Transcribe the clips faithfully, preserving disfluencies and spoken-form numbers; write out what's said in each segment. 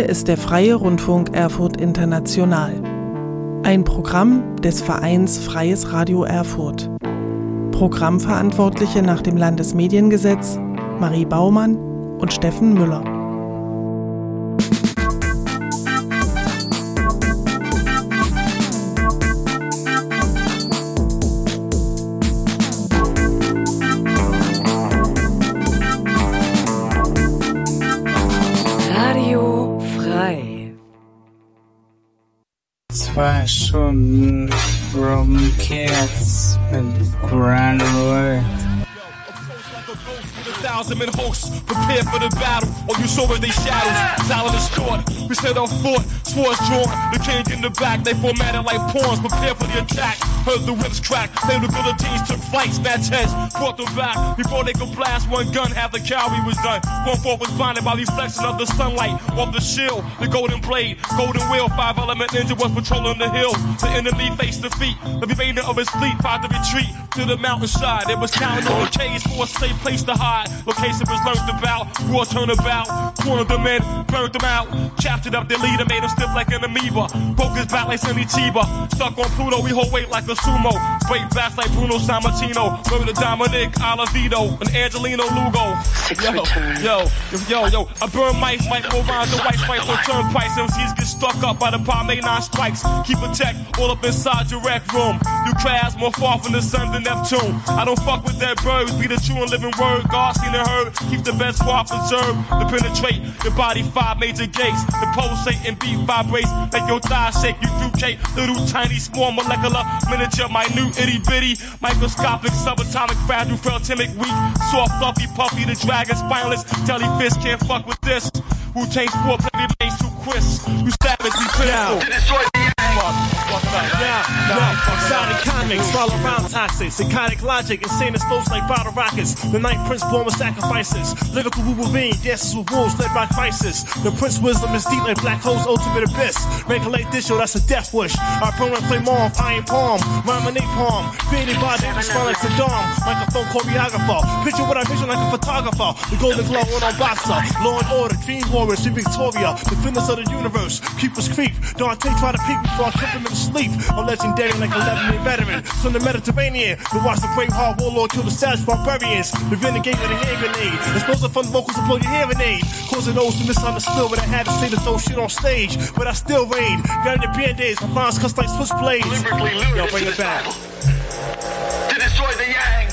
Hier ist der Freie Rundfunk Erfurt International. Ein Programm des Vereins Freies Radio Erfurt. Programmverantwortliche nach dem Landesmediengesetz Marie Baumann und Steffen Müller. Radio frei. Zwei Stunden Broken Cats mit Grand Away. Thousand men hosts, prepare for the battle. All you saw were they shadows, silent as thought. We set our foot, swords drawn. The king in the back, they formatted like pawns. Prepare for the attack. Heard the whips crack. Then the guillotines took flight, snatch heads, brought them back. Before they could blast one gun, half the cavalry was done. Going forth was blinded by reflection of the sunlight off the shield. The golden blade, golden wheel, five element ninja was patrolling the hills. The enemy faced defeat. The remainder of his fleet tried to retreat to the mountainside. It was counting on the cage for a safe place to hide. Location was learned about, war turned about, cornered them in, burned them out, chaptered up their leader, made him stiff like an amoeba, broke his back like Sonny Chiba, stuck on Pluto, we hold weight like a sumo, break backs like Bruno Sammartino, murder Dominic Oliveto, and Angelino Lugo. Yo, yo, yo, yo, yo, I burn mice, might go around the white spikes on turnpikes, M Cs get stuck up by the Palme nine strikes, keep a tech all up inside your rec room, you crabs more far from the sun than Neptune, I don't fuck with dead birds, be the true and living word, God seen and heard, keep the best part preserved, to penetrate your body five major gates, the pulsate and beat vibrates, make your thighs shake, you fruitcake, little tiny small molecular, miniature, minute, itty bitty, microscopic, subatomic, fragile, frailtimic, weak, soft, fluffy, puffy, the dragon, spineless, jellyfish, can't fuck with this, Wu-Tang's poor, baby, lanes too quist, you savage, we pitiful. To destroy the Yeah, yeah, exotic comics, all around toxic, psychotic logic, insane explosions like bottle rockets. The Night Prince born with sacrifices, lyrical Wolverine, dances with wolves led by crisis. The Prince wisdom is deep like black hole's ultimate abyss. Regulate this show, that's a death wish. Our permanent flame on, iron palm, rhyme and napalm. Created by the respond like Saddam, microphone choreographer. Picture what I vision like a photographer. The golden glow on our boxer, law and order, dream warriors, see Victoria, defenders of the universe. Keepers creep, Dante try to peek before I put them to sleep. I'm legendary like a eleven-year veteran. From the Mediterranean, to watch the brave hard warlord kill the savage barbarians. The renegade with a hand grenade. Explosive from the vocals to blow your hearing aid. Causing those who misunderstood when I had to say to throw shit on stage. But I still raid. Got the band-aids, my fines cuts like switchblades. Yo, bring it back. To destroy the Yang.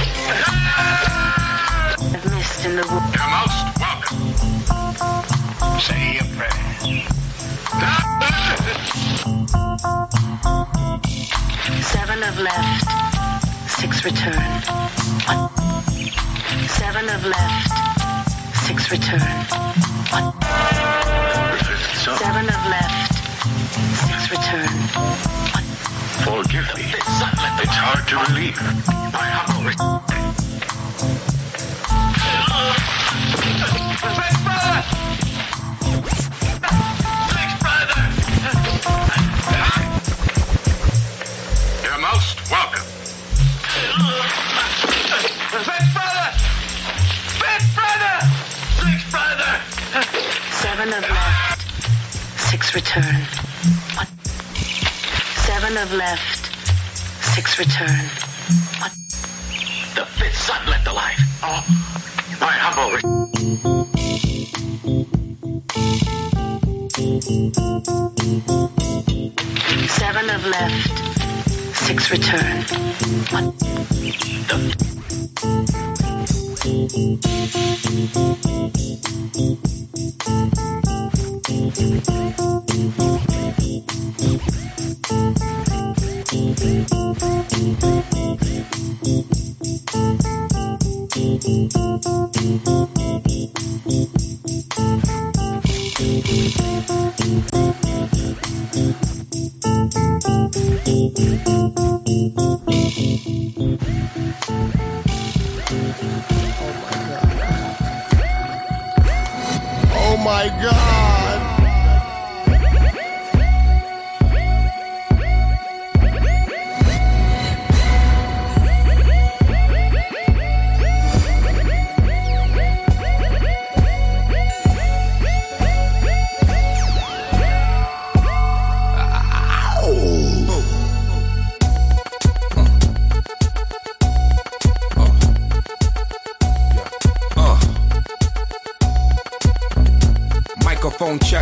I've missed in the wood. You're most welcome. Say your prayers. Seven have left, six return. Seven have left, six return. Seven have left, six return. Forgive me. It's hard to believe. My humble respect. Big brother! Big brother! You're most welcome. Big brother! Big brother! Big brother! Seven have left, six return. Seven have left, six return. The fifth son left alive. Oh, my humble respect. Seven have left, six return. Oh my God.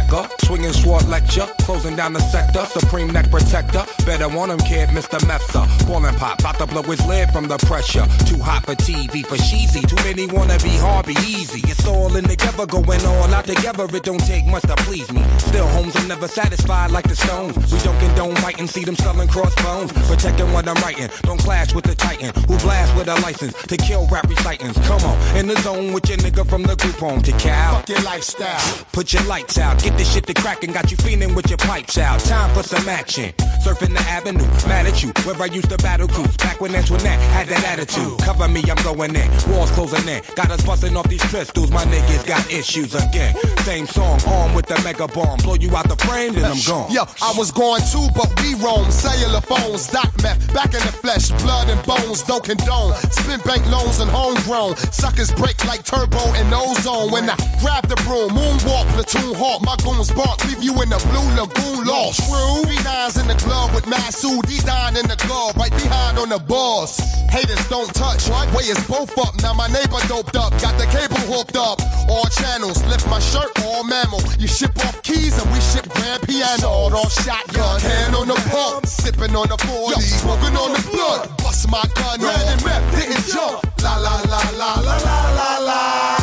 Mecca, swinging sword lecture, closing down the sector, supreme neck protector. Better want him, kid, Mister Mepsa. Ballin' pop, about to blow his lid from the pressure. Too hot for T V, for cheesy. Too many wanna be hard, be easy. It's all in together, going all out together. It don't take much to please me. Still, homes are never satisfied like the Stones. We don't condone fighting, see them selling crossbones. Protecting what I'm writing, don't clash with the titan who blast with a license to kill rap recitants. Come on, in the zone with your nigga from the group home to Cal. Fuck your lifestyle. Put your lights out, get this shit to crackin', got you feeling with your pipes out. Time for some action. Surfing the avenue, mad at you, where I used to battle cruise. Back when Antoinette had that attitude. Cover me, I'm going in. Walls closing in. Got us busting off these pistols. My niggas got issues again. Same song, armed with the mega bomb. Blow you out the frame, then I'm gone. Yo, I was going too, but we roam. Cellular phones, doc meth, back in the flesh, blood and bones, don't condone. Spin bank loans and homegrown. Suckers break like turbo and ozone. When I grab the broom, moonwalk, platoon hawk, my goons bark, leave you in the blue lagoon lost. True, three nines in the glove with Masood, D-Dine in the glove, right behind on the boss. Haters don't touch, what? Way is both up, now my neighbor doped up, got the cable hooked up. All channels, lift my shirt, all mammal. You ship off keys and we ship grand piano. Sawed off shotgun, hand on the pump, sipping on the forty, smoking on the blood. Bust my gun, ran and rep, didn't jump. La la la la la la la la.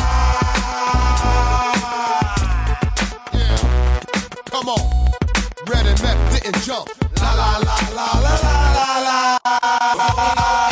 Yeah, come on. Red and meth didn't jump. La la la la la la la la.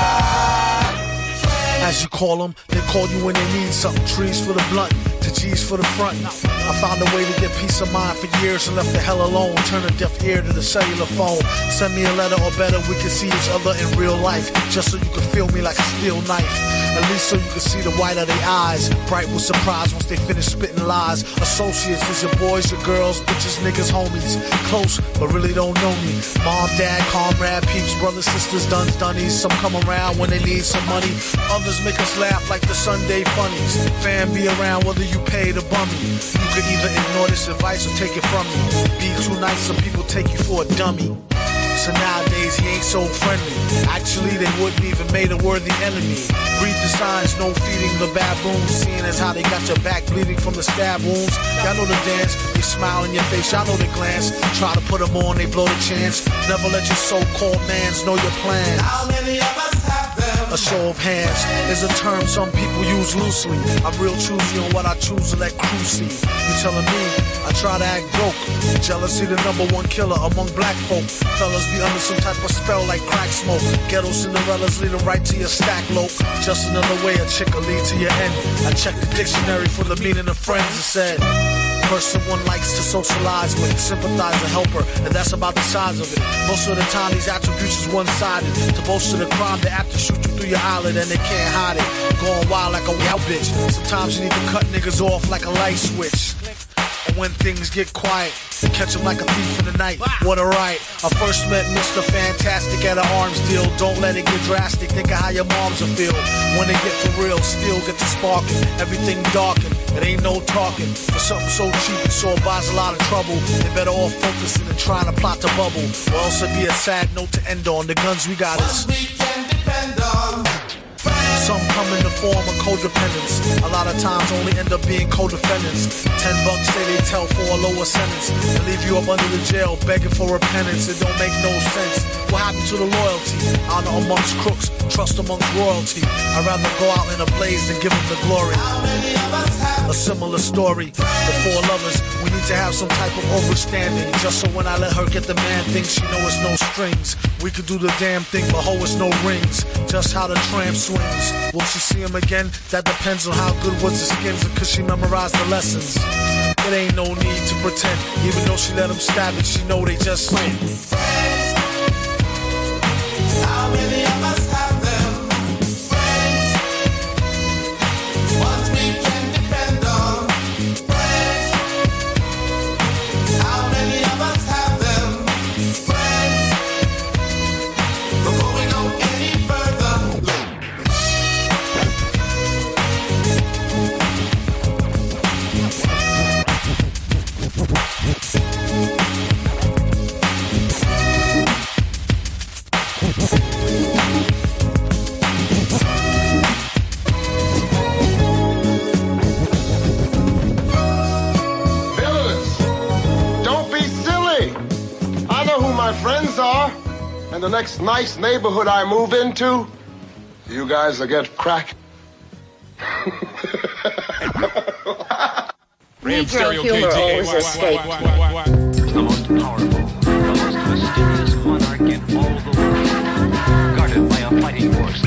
As you call them, they call you when they need something. Trees for the blunt, to G's for the front. I found a way to get peace of mind for years and left the hell alone. Turn a deaf ear to the cellular phone. Send me a letter or better, we can see each other in real life. Just so you can feel me like a steel knife. At least so you can see the white of their eyes. Bright with surprise once they finish spitting lies. Associates is your boys, your girls, bitches, niggas, homies. Close, but really don't know me. Mom, dad, comrade, peeps, brothers, sisters, duns, dunnies. Some come around when they need some money. Others make us laugh like the Sunday funnies. Fan be around whether you pay to bum me. You could either ignore this advice or take it from me. Be too nice, some people take you for a dummy. So nowadays he ain't so friendly. Actually they wouldn't even made a worthy enemy. Read the signs, no feeding the baboons. Seeing as how they got your back bleeding from the stab wounds. Y'all know the dance, they smile in your face, y'all know the glance. Try to put them on, they blow the chance. Never let your so-called mans know your plans. How many of us have them? A show of hands is a term some people use loosely. I'm real choosy on what I choose to let crew see. You telling me I try to act broke. Jealousy the number one killer among black folk. Fellas be under some type of spell like crack smoke. Ghetto Cinderellas lead them right to your stack lope. Just another way a chick will lead to your end. I checked the dictionary for the meaning of friends. It said person one likes to socialize with, sympathize and help her, and that's about the size of it. Most of the time these attributes is one-sided. To boast of the crime, they have to shoot you through your eyelid and they can't hide it. Going wild like a wild bitch. Sometimes you need to cut niggas off like a light switch. And when things get quiet, catch him like a thief in the night. What a right. I first met Mister Fantastic at an arms deal. Don't let it get drastic. Think of how your moms will feel when they get for real. Still get to sparking. Everything darkened. It ain't no talking. For something so cheap, it so buys a lot of trouble. They better off focusing and trying to plot the bubble. Or else it'd be a sad note to end on. The guns we got is we can depend on. Some come in the form of codependence. A lot of times only end up being co-defendants. Ten bucks say they tell for a lower sentence and leave you up under the jail begging for repentance. It don't make no sense. What happened to the loyalty? Honor amongst crooks, trust amongst royalty. I'd rather go out in a blaze than give them the glory. How many of us have a similar story? The four lovers, we need to have some type of overstanding. Just so when I let her get the man thing, she know it's no strings. We could do the damn thing, but ho, it's no rings. Just how the tram swings. Will she see him again? That depends on how good was the skins and cause she memorized the lessons. It ain't no need to pretend. Even though she let him stab it, she know they just friends. How many of us have them? Friends. Ones we can depend on. Friends. How many of us have them? Friends. Before we go any further. We'll be right back. my friends are, and the next nice neighborhood I move into, you guys will get crack. Negro humor always escaped me. The most powerful, the most mysterious monarch in all the world, guarded by a fighting force.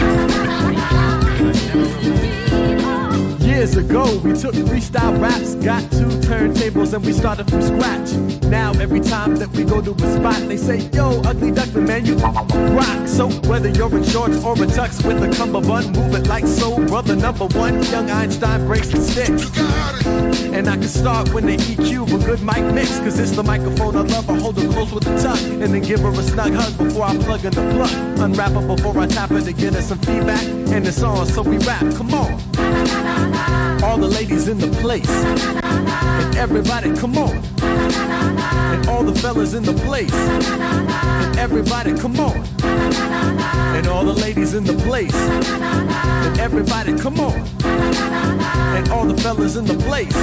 Years ago, we took freestyle raps, got two turntables, and we started from scratch. Now, every time that we go to a spot, they say, yo, Ugly Duckling, man, you rock. So, whether you're in shorts or a tux with a cummerbund, move it like soul brother number one. Young Einstein breaks the sticks. And I can start when the E Q a good mic mix, cause it's the microphone I love. I hold her close with the tuck, and then give her a snug hug before I plug in the plug. Unwrap her before I tap her to get her some feedback. And it's on, so we rap, come on. All the ladies in the place, and everybody, come on. And all the fellas in the place, and everybody, come on. And all the ladies in the place, and everybody, come on. And all the fellas in the place.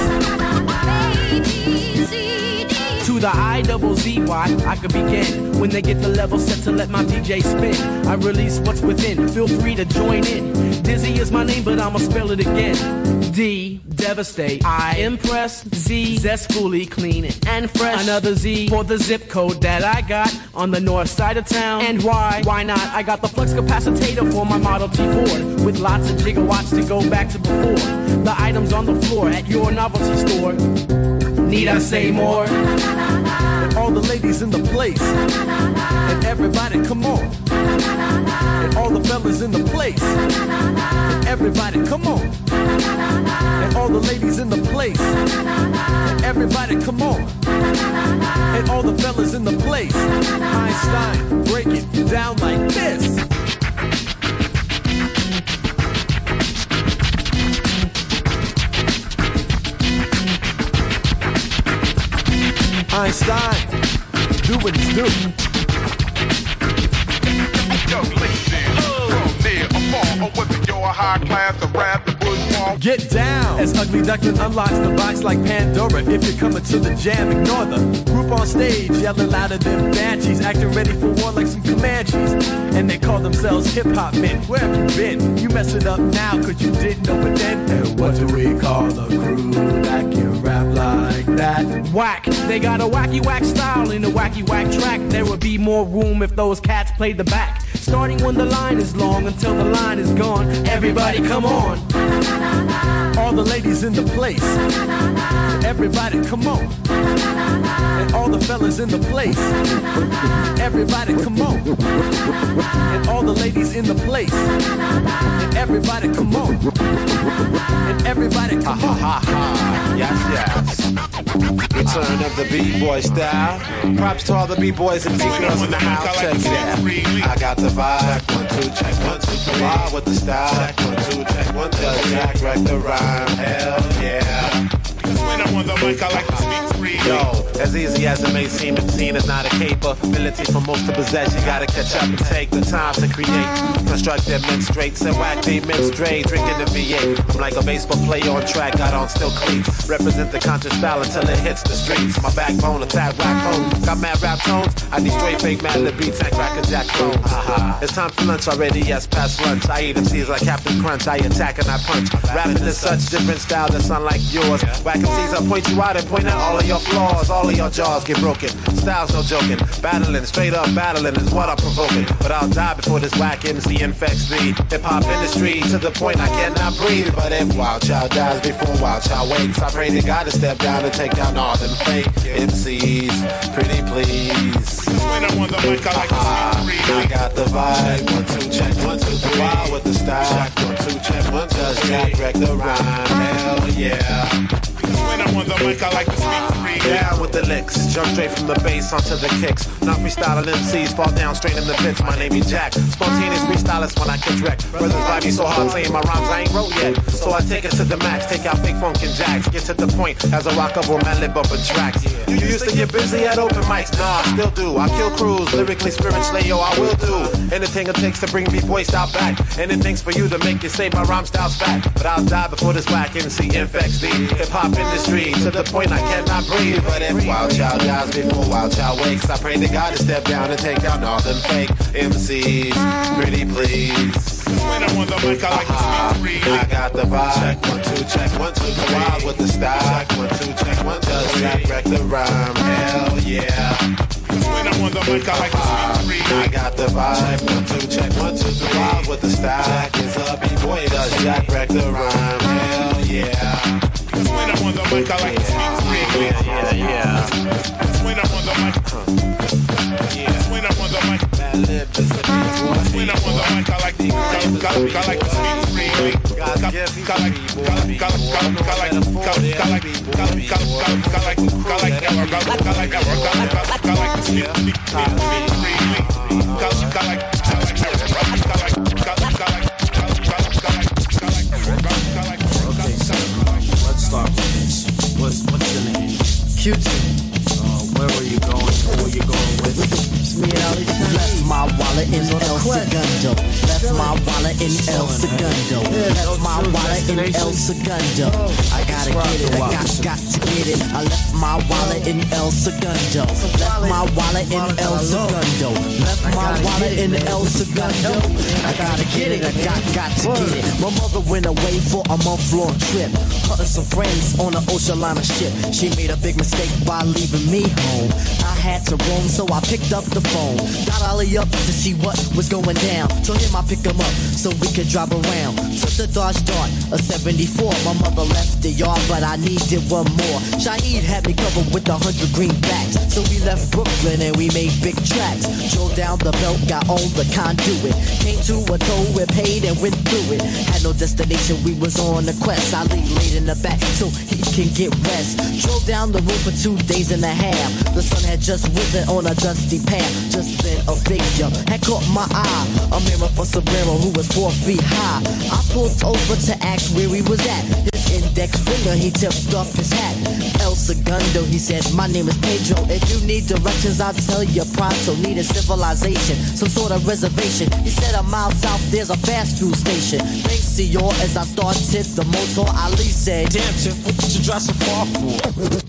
To the I double Z Y, I could begin. When they get the level set to let my D J spin, I release what's within, feel free to join in. Dizzy is my name, but I'ma spell it again. D, devastate, I, impress, Z, zestfully clean and fresh. Another Z for the zip code that I got on the north side of town. And why? Why not? I got the flux capacitator for my Model T Ford, with lots of gigawatts to go back to before. The items on the floor at your novelty store. Need I say more? And all the ladies in the place, and everybody, come on. And all the fellas in the place, and everybody, come on. And all the ladies in the place, and everybody, come on. And all the fellas in the place. Einstein, break it down like this. Einstein, do what it's do. Yo, listen, from near or far, or whether you're a high class or rap the bourgeois. Get down as Ugly Duckling unlocks the box like Pandora. If you're coming to the jam, ignore the group on stage yelling louder than banshees, acting ready for war like some Comanches. And they call themselves hip hop men. Where have you been? You mess it up now cause you didn't know it then. And what do we call a crew that can rap like that? Whack. They got a wacky whack style in a wacky whack track. There would be more room if those cats played the back. Starting when the line is long until the line is gone. Everybody come on. All the ladies in the place. Everybody come on. And all the fellas in the place. Everybody come on. And all the ladies in the place. And everybody come on. And everybody come on. Ha ha ha. Yes, yes. Return of the B-boy style. Props to all the B-boys and B-girls in the house. Check it out. I got the vibe. One, two, check, one, two, three. Vibe with the style. Check, one, two, check, one, two, three. Jack, wreck the rhyme. Hell yeah. When I'm on the mic, I like to speak free. Yo, as easy as it may seem, the scene is not a capability for most to possess. You gotta catch up and take the time to create. Construct them men straight, and whack they men straight. Drinking the V eight. I'm like a baseball player on track, got on still cleats. Represent the conscious style until it hits the streets. My backbone, a tag rap home. Got mad rap tones, I need straight fake mad lip beats and crack a jack clone. Haha. It's time for lunch already, yes, past lunch. I eat M Cs like Captain Crunch, I attack and I punch. Rapping is such different style that's unlike yours. Whack M Cs, I point you out and point out all of your flaws. All of your jaws get broken. Style's no joking. Battling, straight up battling is what I'm provoking. But I'll die before this whack M C infects me. Hip hop industry to the point I cannot breathe. But if Wild Child dies before Wild Child wakes, I pray to God to step down and take down all them fake M Cs. Pretty please. When I'm on the mic, I like to speak free. I got the vibe. One, two, check, one, two, three. Wild with the style. Check, one, two, check, one, two, three. Jack, wreck the rhyme. Hell yeah. When I'm on the mic, I like to speak free. Down with the licks, jump straight from the bass onto the kicks. Not freestyling M Cs, fall down straight in the pits. My name is Jack, spontaneous freestylist when I catch wreck. Brothers vibe me so hard saying my rhymes I ain't wrote yet. So I take it to the max, take out fake funk and jacks. Get to the point as I rock up on my lip bumping tracks. You used to get busy at open mics, nah, I still do. I kill crews, lyrically, spiritually, yo, I will do anything it takes to bring B-boy style back. Anything's for you to make you say my rhyme style's fat. But I'll die before this whack M C infects the hip hop industry to the point I cannot breathe. free. But if Wild Child dies before Wild Child wakes, I pray to God to step down and take down all them fake M Cs. Pretty please. When I'm on the mic, I like to speak free. I got the vibe. Check one, two, check one, two, three. Wild with the style. Check one, two, check one, two, three. Jack wreck the rhyme. Hell yeah. When I'm on the mic, I like to speak free. I got the vibe. Check one, two, check one, two, three. Wild with the style. Jack is a B-boy, does Jack wreck the rhyme. Hell yeah. When I'm on the mic, I like to speak free. Yeah, yeah. When I'm on the mic, yeah. When I'm on the mic, when I'm on the mic, I like to, I like to speak free. I like, I like, I like, I like, I like, I like, I like to speak free. Okay, so let's start with this. What's what's your name? Q T. Uh, where were you going? Who were you going with? It's me and Ali. Left my wallet in El Segundo. Left my wallet in El Segundo. Left my wallet in El Segundo. I gotta get it. I got got to get it. I left my wallet in El Segundo. Left my wallet in El Segundo. Left my wallet in El Segundo. I gotta get it. I got got to get it. My mother went away for a month long trip. Her and some friends on an ocean liner ship. She made a big mistake by leaving me home. I had to roam, so I picked up the phone. Got Ollie up to see what was going down. Told him I pick him up so we could drive around. Took the Dodge Dart, a seventy-four. My mother left the yard, but I needed one more. Shaheed had me covered with a hundred greenbacks. So we left Brooklyn and we made big tracks. Drove down the belt, got on the conduit. Came to a toll, we paid and went through it. Had no destination, we was on a quest. I laid in the back so he can get rest. Drove down the road for two days and a half. The sun had just risen on a dusty path. Just then a figure had caught my eye. A mirror for Sombrero who was four feet high. I pulled over to ask where he was at. His index finger, he tipped up his hat. El Segundo, he said, my name is Pedro. If you need directions, I'll tell you pronto. Need a civilization, some sort of reservation. He said a mile south, there's a fast food station. Thanks to y'all, as I started the motor, Ali said, damn, Chip, what did you drive so far for?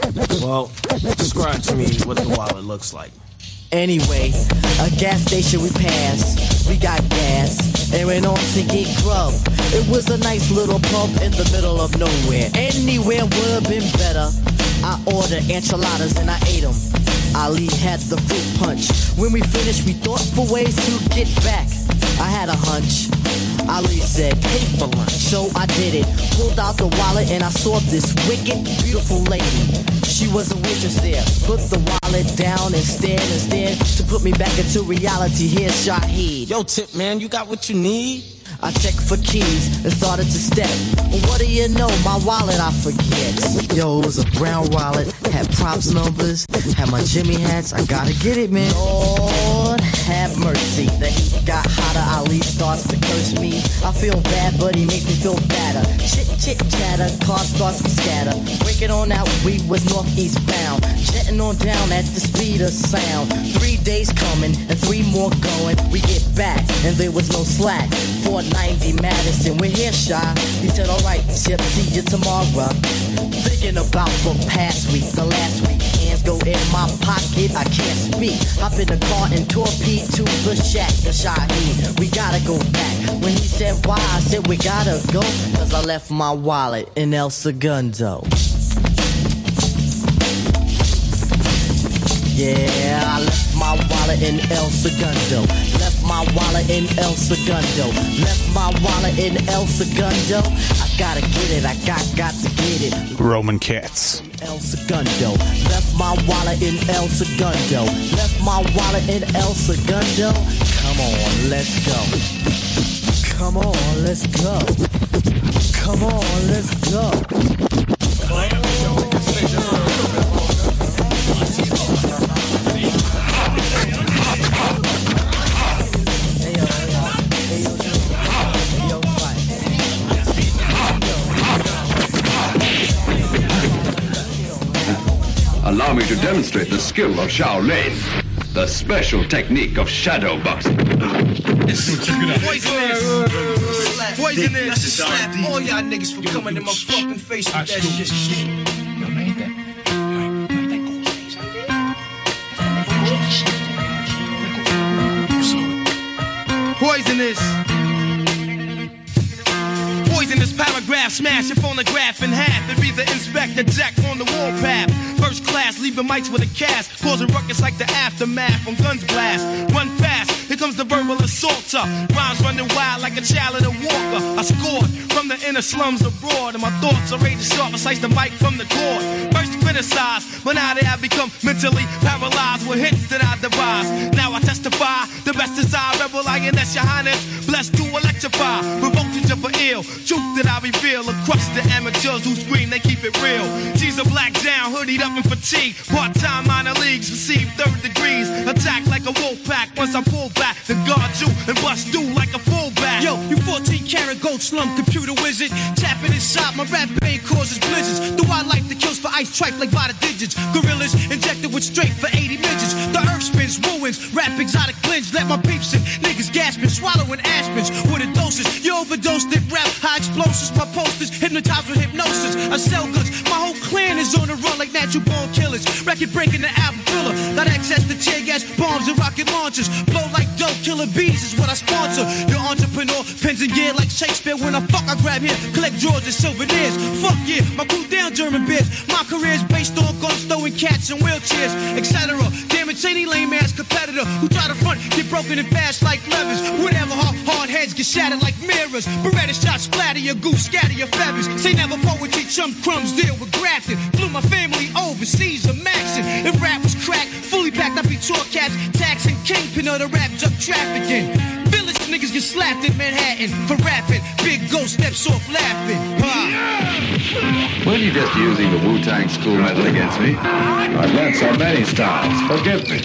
Well, describe to me what the wallet looks like. Anyway, a gas station we passed. We got gas and went on to get grub. It was a nice little pub in the middle of nowhere. Anywhere would have been better. I ordered enchiladas and I ate them. Ali had the fruit punch. When we finished, we thought for ways to get back. I had a hunch. Ali said, pay for lunch. So I did it. Pulled out the wallet and I saw this wicked, beautiful lady. She was a waitress there. Put the wallet down and stared and stared to put me back into reality. Here's Shaheed. Yo, Tip, man, you got what you need? I checked for keys and started to step. What do you know? My wallet I forget. Yo, it was a brown wallet, had props numbers, had my Jimmy hats. I gotta get it, man. Lord have mercy. The heat got hotter. Ali starts to curse me. I feel bad, but he makes me feel better. Chit chit chatter, car starts to scatter. Breaking on out, we was northeast bound. Jetting on down at the speed of sound. Three days coming and three more going. We get back and there was no slack. four ninety Madison, we're here, Shy. He said, alright, Chip, see you tomorrow. Thinking about the past week, the last week. Hands go in my pocket, I can't speak. Hop in the car and torpedo to the shack, the Shaheed. We gotta go back. When he said why, I said we gotta go. Cause I left my wallet in El Segundo. Yeah, I left my wallet in El Segundo. Left my wallet in El Segundo. Left my wallet in El Segundo. I gotta get it, I got, got to get it. Roman Cats. El Segundo. Left my wallet in El Segundo. Left my wallet in El Segundo. Come on, let's go. Come on, let's go. Come on, let's go. Allow me to demonstrate the skill of Shaolin, the special technique of shadow boxing. Poisonous! Poisonous! Slap all y'all niggas for coming in my fucking face with that shit. poisonous. Poisonous paragraph, smash your phonograph in half and be the Inspector Jack on the warpath. First class, leaving mics with a cast, causing ruckus like the aftermath when guns blast. Run fast, here comes the verbal assaulter. Rhymes running wild like a child in a walker. I scored from the inner slums abroad, and my thoughts are raging sharp, slice the mic from the cord. First criticized, but now they have become mentally paralyzed with hits that I devise. Now I testify, the best is I, rebel lioness, your highness, blessed to electrify, provoke to jump for ill. Truth that I reveal across the amateurs who scream, they keep it real. G's a black down, hoodied up in fatigue. Part-time minor leagues, receive third degrees. Attack like a wolf pack, once I pull back to guard you and bust through like a fullback. Yo, you fourteen karat gold slum computer wizard. Tapping inside my rap brain causes blizzards. Do I like the kills for ice tripe like by the digits? Gorillas injected with straight for eighty midgets. The earth spins, ruins, rap exotic blends. Let my peeps in, niggas gasping, swallowing aspens. With a doses, you overdosed it, rap high explosives. My posters hypnotized with hypnosis. I sell goods, my whole clan is on the run like natural born killers. Record breaking the album filler. Got access to tear gas, bombs, and rocket launchers. Blow like dope, killer bees is what I sponsor. Your entrepreneur, pens and gear like Shakespeare. When I fuck, I grab here, collect drawers and souvenirs. Fuck yeah, my crew down German beers. My career's based on guns, throwing cats in wheelchairs, et cetera. Damn it, any lame ass competitor who try to front get broken and fast like levers. Whatever, hard, hard heads get shattered like mirrors. Beretta shots splatter your goose, scatter your feathers. Say never poetry, chum crumbs, deal with grafting. Flew my family overseas, a maxin'. If rap was cracked, fully packed, I be tour cats, taxing kingpin of the rap drug trafficking. Village niggas get slapped in Manhattan for rapping. Big ghost steps off laughing. Huh. Well, you're just using the Wu-Tang school method against me. I've learned so many styles. Forgive me.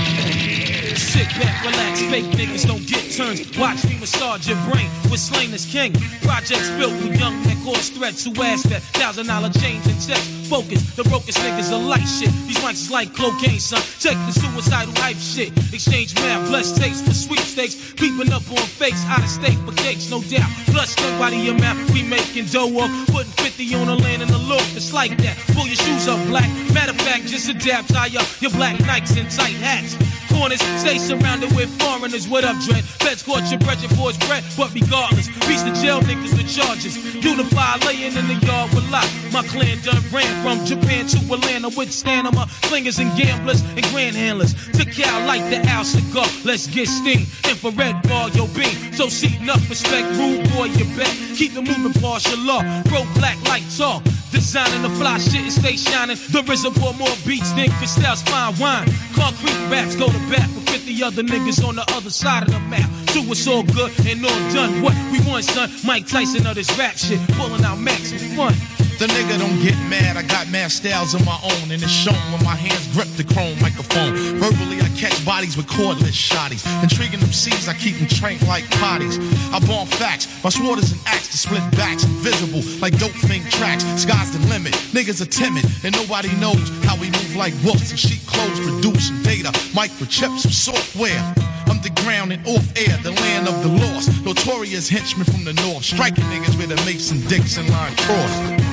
Sit back, relax, fake niggas don't get turns. Watch me massage your brain with Slain as king. Projects filled with young men cause threats who ask that thousand dollar chains and checks. Focus, the brokest niggas are light shit. These mics is like cocaine, son. Check the suicidal hype shit. Exchange mail, blessed taste for sweepstakes. Peeping up on fakes, out of state for cakes, no doubt. Blood stunk by the amount we making dough up. Putting fifty on the land in the loop, it's like that. Pull your shoes up, black. Matter of fact, just adapt, tie up your black Nikes and tight hats. Corners, stay surrounded with foreigners. What up, Dread? Feds caught your bread, your boy's bread. But regardless, beats the jail niggas with charges. Unify, laying in the yard with lock. My clan done ran from Japan to Atlanta with stamina, slingers and gamblers and grand handlers. To Cal like the Al cigar. Let's get steam. Infrared bar, yo beam. So seating up, respect, rude boy, you bet. Keep it moving, partial law. Bro, black like talk. Designing the fly shit and stay shining. The reservoir more beats than Cristal's fine wine. Concrete raps go to bat with fifty other niggas on the other side of the map. So it's all good and all done. What we want, son? Mike Tyson of this rap shit. Pulling out max for fun. The nigga don't get mad, I got mad styles of my own, and it's shown when my hands grip the chrome microphone. Verbally, I catch bodies with cordless shotties. Intriguing them C's, I keep them trained like potties. I bomb facts, my sword is an axe to split backs, invisible like dope fiend tracks. Sky's the limit, niggas are timid, and nobody knows how we move like wolves. And sheep clothes producing data, microchips, some software. Underground and off air, the land of the lost. Notorious henchmen from the north, striking niggas with a Mason-Dixon line cross.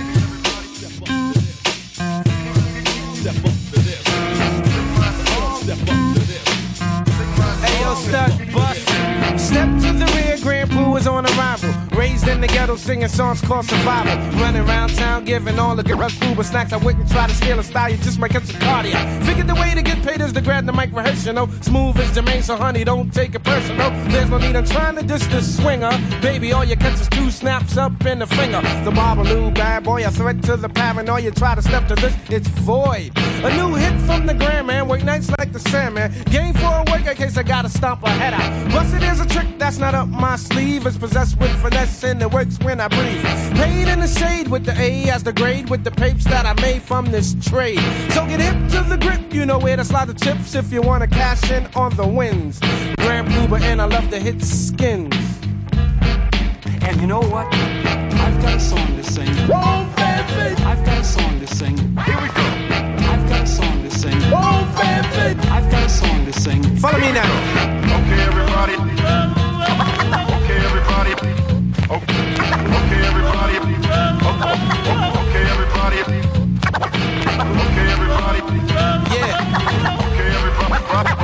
Step up to this. Step up to this. Hey yo, stuck bust. Step to the rear, Grand Poo is on arrival. Raised in the ghetto, singing songs called Survival. Running around town, giving all the good rush food, but snacks I wouldn't try to steal a style, you just might catch a cardiac. Figured the way to get paid is to grab the mic rehearse, you know. Smooth as Jermaine, so honey, don't take it personal. There's no need in trying to diss the swinger. Baby, all you catch is two snaps up in the finger. The Babalu, bad boy, a threat to the paranoia. You try to step to this, it's void. A new hit from the Grand Man, wait nights like the Sandman. Game for a work in case I gotta stomp a head out. Busted is a trick that's not up my sleeve. It's possessed with finesse and it works when I breathe. Paid in the shade with the A as the grade with the papes that I made from this trade. So get hip to the grip, you know where to slide the chips if you wanna cash in on the wins. Grand Pooba and I love to hit skins. And you know what? I've got a song to sing. Whoa, baby! I've got a song to sing. Here we go. I've got a song to sing. Whoa, baby! I've got a song to sing. Follow me now. Okay, everybody. Okay, everybody. Okay, okay, everybody. Okay, everybody. Okay, everybody. Yeah. Okay, everybody. Bust.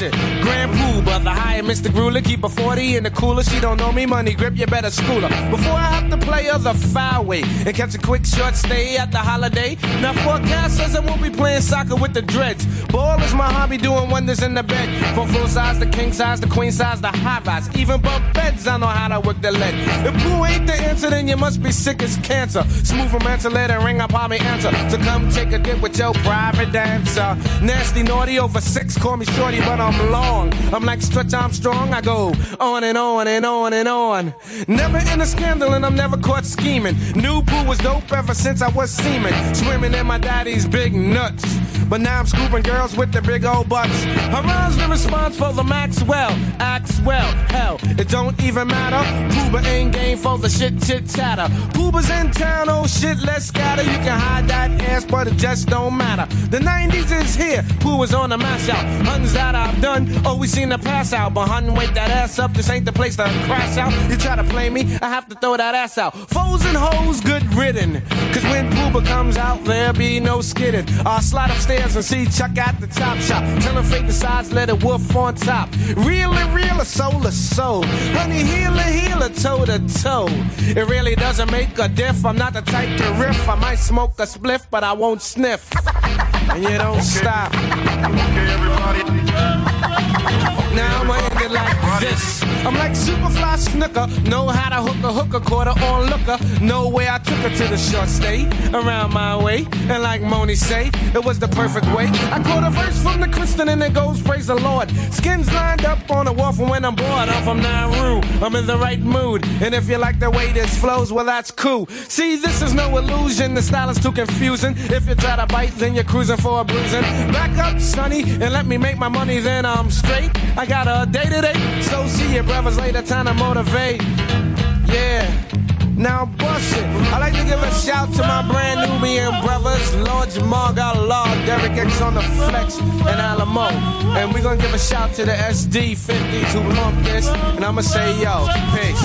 bullshit. Grand Pooba, the high Mister Gruler, keep a forty in the cooler. She don't know me, money grip, you better school her. Before I have to play her the foul way and catch a quick short stay at the holiday. Now forecast says I won't be playing soccer with the dreads. Ball is my hobby, doing wonders in the bed. From full size to king size to queen size to high rise. Even bump beds, I know how to work the lead. If Pooh ain't the answer, then you must be sick as cancer. Smooth romancer, let her ring up, me answer. So come take a dip with your private dancer. Nasty, naughty, over six, call me shorty, but I'm long. I'm like Stretch Armstrong, I go on and on and on and on. Never in a scandal and I'm never caught scheming. Knew Pooh was dope ever since I was semen. Swimming in my daddy's big nuts. But now I'm scooping girls with the big old butts. Her rhymes the response for the Maxwell. Acts well, hell, it don't even matter. Pooba ain't game for the shit, chit, chatter. Pooba's in town, oh shit, let's scatter. You can hide that ass, but it just don't matter. The nineties is here, Pooh was on the mash out. Huns that I've done, always seen to pass out. But hun, wake that ass up, this ain't the place to crash out. You try to play me, I have to throw that ass out. Foes and hoes, good ridden. Cause when Pooba comes out, there'll be no skidding. I'll slide upstairs and see Chuck at the top shop. Tell him fake the sides, let it woof on top. Real and real, a soul to soul. Honey, healer, healer, toe to toe. It really doesn't make a diff. I'm not the type to riff. I might smoke a spliff, but I won't sniff. And you don't okay. stop. Okay, everybody. Now I'ma end it like this. I'm like Superfly Snooker. Know how to hook a hooker, quarter on looker. Know where I took her to the short stay. Around my way. And like Moni say, it was the perfect way. I caught a verse from the Christian and it goes, praise the Lord. Skins lined up on the wall from when I'm bored. I'm from Nauru. I'm in the right mood. And if you like the way this flows, well that's cool. See, this is no illusion. The style is too confusing. If you try to bite, then you're cruising for a bruising. Back up, sonny, and let me make my money, then I'm straight. I got a day to day, so see your brothers later, time to motivate. Yeah, now bust it. I like to give a shout to my brand Nubian brothers, Lord Jamal, got a law, Derek X on the flex, and Alamo. And we gonna give a shout to the S D fifties who lumped this, and I'ma say yo, peace.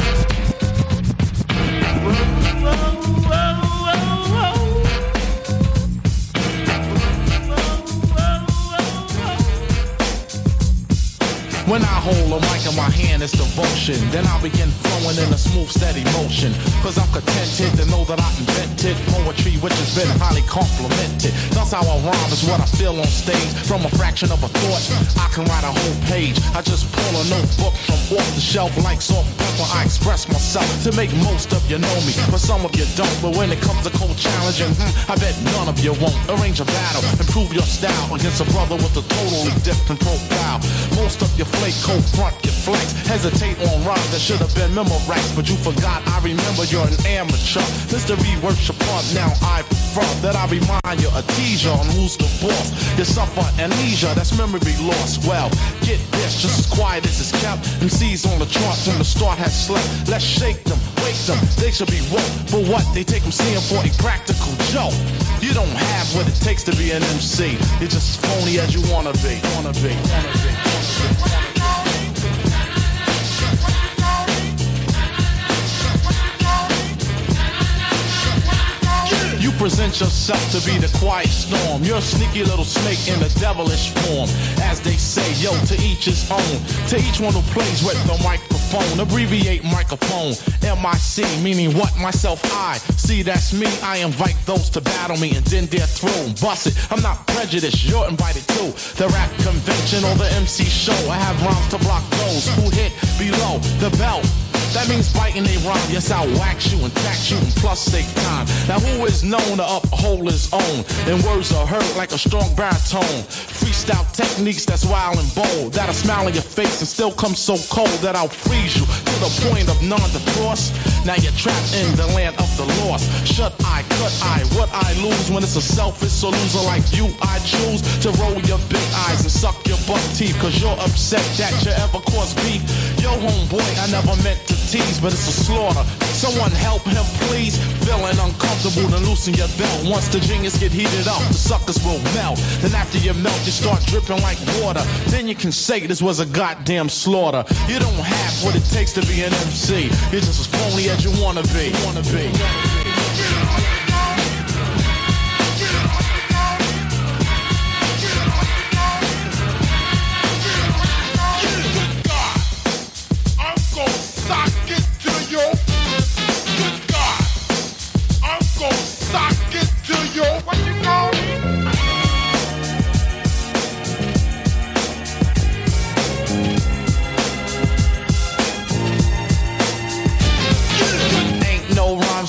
When I hold a mic in my hand, it's devotion. Then I begin flowing in a smooth, steady motion. Cause I'm contented to know that I invented poetry, which has been highly complimented. That's how I rhyme, is what I feel on stage. From a fraction of a thought, I can write a whole page. I just pull a notebook from off the shelf like salt and pepper. I express myself to make most of you know me, but some of you don't. But when it comes to cold challenging, hmm, I bet none of you won't. Arrange a battle, improve your style against a brother with a totally different profile. Most of you flake, cold front, get flex. Hesitate on rhymes that should have been memorized, but you forgot. I remember you're an amateur. Mystery worship up, now I prefer that I remind you, a teaser on who's the boss. You suffer amnesia, that's memory loss. Well, get this, just as quiet as it's kept. M Cs on the chart from the start has slept. Let's shake them, wake them, they should be woke. For what? They take them seeing for a practical joke. You don't have what it takes to be an M C. You're just as phony as you wanna be, wanna be, wanna be. You present yourself to be the quiet storm. You're a sneaky little snake in a devilish form. As they say, yo, to each his own. To each one who plays with the microphone. Abbreviate microphone. M I C, meaning what? Myself, I. See, that's me. I invite those to battle me and then their throne. Bust it. I'm not prejudiced. You're invited to the rap convention or the M C show. I have rhymes to block those who hit below the belt. That means biting a rhyme. Yes, I'll wax you and tax you and plus save time. Now who is known to uphold his own? And words are heard like a strong baritone. Freestyle techniques that's wild and bold. That'll smile on your face and still come so cold that I'll freeze you to the point of non-defrost. Now you're trapped in the land of the lost. Shut eye, cut eye, what I lose when it's a selfish loser like you. I choose to roll your big eyes and suck your butt teeth, cause you're upset that you ever caused beef. Yo, homeboy, I never meant to tease, but it's a slaughter. Someone help him, please. Feeling uncomfortable, then loosen your belt. Once the genius get heated up, the suckers will melt. Then after you melt, you start dripping like water. Then you can say this was a goddamn slaughter. You don't have what it takes to be an M C. You're just as phony as you wanna be. Wanna be.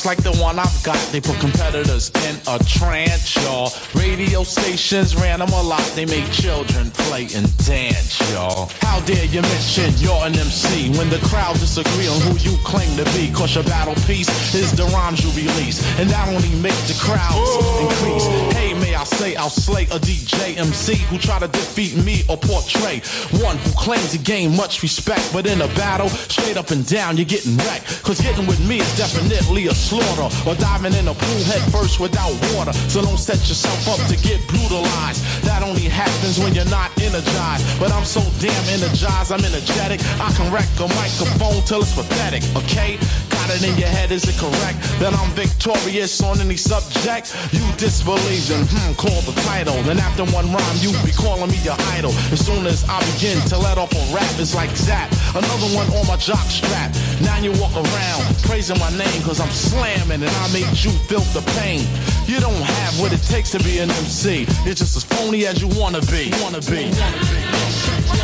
like the one I've got. They put competitors in a trance, y'all. Radio stations ran them a lot. They make children play and dance, y'all. How dare you mention you're an M C when the crowd disagree on who you claim to be? Cause your battle piece is the rhymes you release, and that only make the crowds increase. Hey, may I say I'll slay a D J M C who try to defeat me or portray one who claims to gain much respect, but in a battle, straight up and down, you're getting wrecked. Cause getting with me is definitely a slaughter, or diving in a pool head first without water. So don't set yourself up to get brutalized. That only happens when you're not energized. But I'm so damn energized, I'm energetic. I can wreck a microphone till it's pathetic, okay? Got it in your head, is it correct that I'm victorious on any subject? You disbelieve in, hmm, call the title. Then after one rhyme, you be calling me your idol. As soon as I begin to let off a rap, it's like zap. Another one on my jock strap. Now you walk around praising my name cause I'm slamming and I made you feel the pain. You don't have what it takes to be an M C. It's just as phony as you wanna be. Wanna be. Wanna be.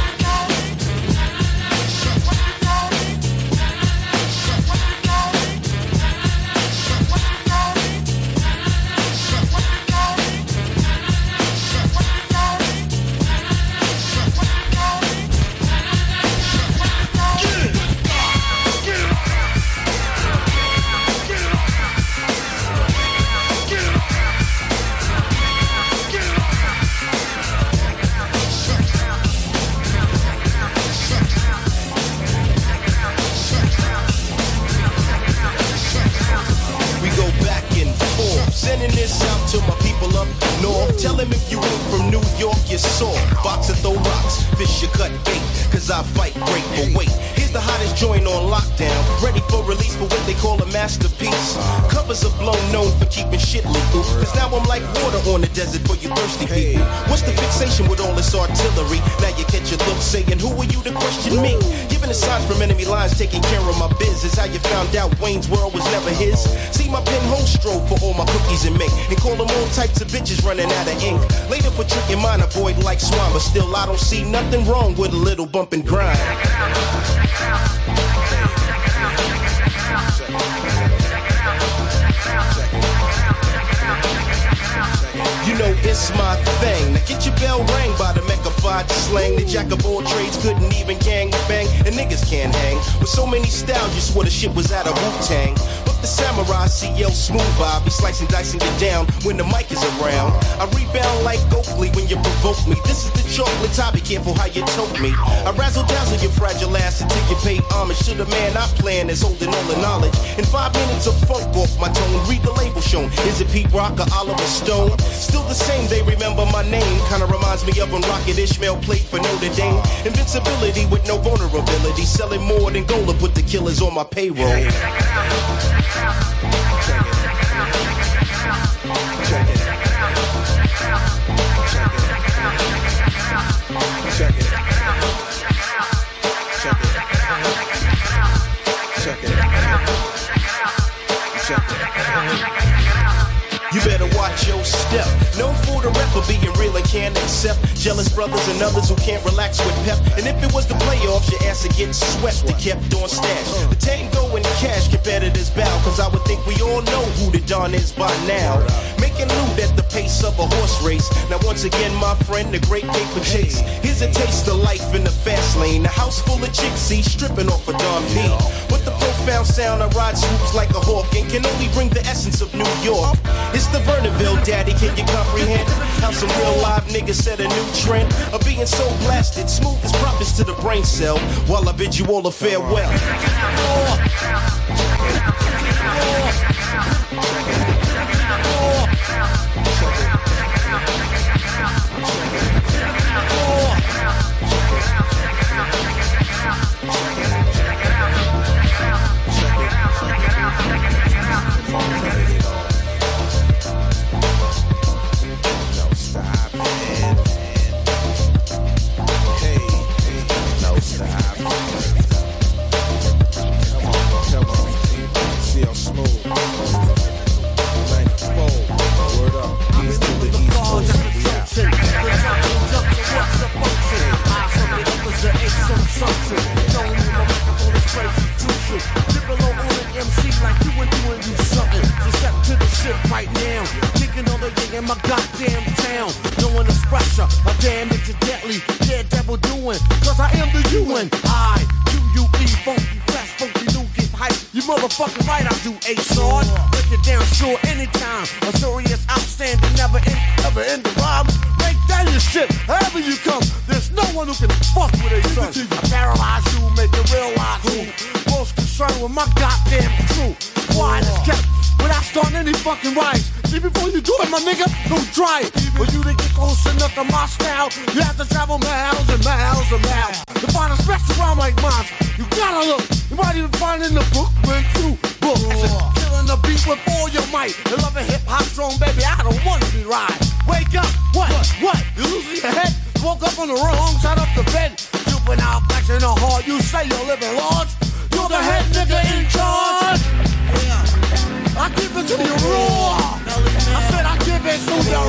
Sending this out to my people up north. Tell them if you ain't from New York, you're sore. Boxer throw rocks, fish you cut bait. Cause I fight great, but wait. Here's the hottest joint on lockdown. Ready for release for what they call a masterpiece. Covers are blown known for keeping shit lethal. Cause now I'm like water on the desert for you thirsty people. What's the fixation with all this artillery? Now you catch your look saying, who are you to question me? Giving a sign from enemy lines, taking care of my biz. Is how you found out Wayne's World was never his. See my pinhole stroke for all my cookies and mink. And call them all types of bitches running out of ink. Later for tricking mine, avoid like swine. But still I don't see nothing wrong with a little bump and grind. You know it's my thing. Now get your bell rang by the mechafied slang. The jack of all trades couldn't even gang bang. And niggas can't hang with so many styles. You swore the shit was out of Wu-Tang. But the samurai C L smooth vibe, be slicing, dicing you down when the mic is around. I rebound like Oakley when you provoke me. This is the chocolate top, be careful how you tote me. I razzle dazzle your fragile ass until you pay homage to the man I plan that's holding all the knowledge. In five minutes of funk off my tone, read the label shown. Is it Pete Rock or Oliver Stone? Still the same, they remember my name. Kinda reminds me of when Rocket Ishmael played for Notre Dame. Invincibility with no vulnerability. Selling more than gold to put the killers on my payroll. Check it. Check it. Check it. Check it. Check it. Check it. You better watch your step. No fool to rep for being real and can't accept jealous brothers and others who can't relax with pep. And if it was the playoffs, your ass would get swept. They kept on stash. The tango and the cash competitors bow. Cause I would think we all know who the Don is by now. Making loot at the pace of a horse race. Now once again, my friend, the great paper chase. Here's a taste of life in the fast lane. A house full of chicks, see, stripping off a Don P. With the profound sound, I ride swoops like a hawk and can only bring the essence of New York. It's the Vernonville, daddy, can you comprehend? How some real live niggas set a new trend of being so blasted, smooth as profits to the brain cell. While I bid you all a farewell. people doing, cause I am the U N I Q U E, funky, fast, funky, new, get hype. You motherfucking right, I do a sword. Break it down, sure, anytime. A serious, outstanding, never end, ever end the rhyme. Break down your shit, however you come. There's no one who can fuck with a son. I paralyze you, make you realize who. Most concerned with my goddamn crew. Quiet as kept, without starting any fucking rhymes. See, before you do it, my nigga, don't try it. For you to get close enough to my style, you have to travel miles and miles and miles to find a special rhyme like mine. You gotta look, you might even find in the Brooklyn True book. Killing the beat with all your might. You love a hip hop strong, baby, I don't wanna be right. Wake up, what, what, you losing your head? Woke up on the wrong side of the bed. Juvenile flex in the heart, you say you're living large. You're the head nigga in charge. I give it to you raw. I said I give it to you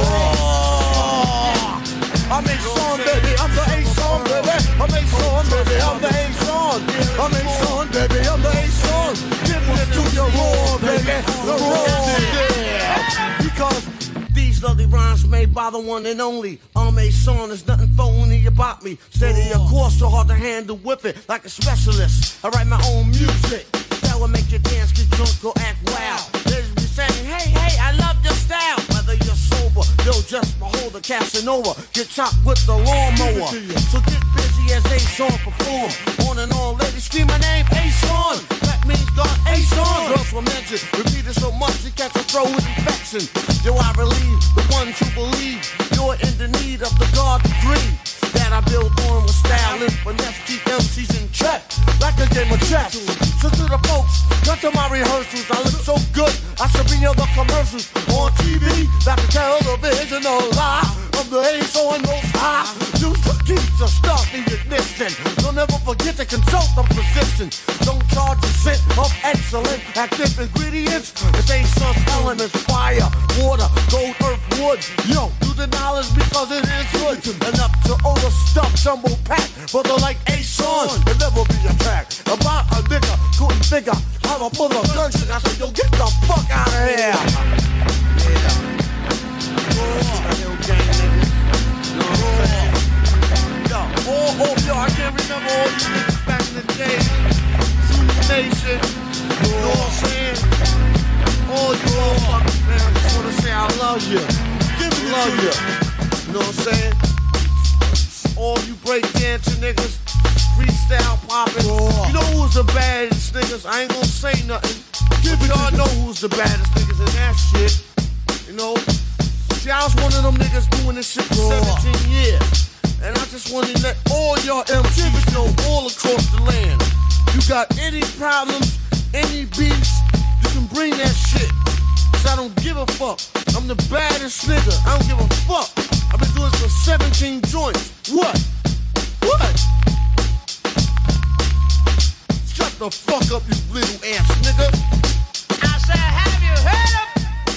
raw. I'm a son, baby. I'm the A son, baby. I'm a son, baby. I'm the A son. I'm a son, baby. I'm the A son. Give it to you raw, baby. The raw, yeah. Because these lovely rhymes made by the one and only. I'm a son, there's nothing phony about me. Steady of course, so hard to handle with it. Like a specialist, I write my own music. That will make you dance, get drunk, or act wild. There's be saying, hey, hey, I love your style. Whether you're sober, yo, just behold the Casanova. Get chopped with the lawnmower. So get busy as A-Son perform. On and on, ladies scream my name, A-Son. That means God, A-Son. Girls will mention, repeat it so much, you catch a throw with infection. Yo, I relieve the ones who believe you're in the need of the God degree that I build on with style and finesse, keep M Cs in check like a game of chess. So to the folks, come to my rehearsals, I look so good, I should be on the commercials on T V, like a television, no lie. I'm the ace on most high. Use the key to start the ignition. Don't ever forget to consult the position. Don't charge a cent of excellent active ingredients. It's A-Son's elements, fire, water, gold, earth, wood. Yo, do the knowledge because it is good. Enough to overstuff, jumbo pack. Brother like A-Son, will never be attacked. About a nigga, couldn't figure how to pull a gun. I said, yo, get the fuck out of here. Yeah. Oh, oh, yo, I can't remember all you niggas back in the day. Zulu Nation, you know what I'm saying? All you motherfuckers, man, I just wanna say I love you. Give me love you. You know what I'm saying? All you breakdancing niggas, freestyle popping. You know who's the baddest niggas? I ain't gonna say nothing. Y'all know who's the baddest niggas in that shit. You know? See, I was one of them niggas doing this shit for seventeen years. And I just want to let all y'all M Cs know all across the land. You got any problems, any beefs, you can bring that shit. Cause I don't give a fuck. I'm the baddest nigga. I don't give a fuck. I've been doing this for seventeen joints. What? What? Shut the fuck up, you little ass nigga. I said, have you heard of?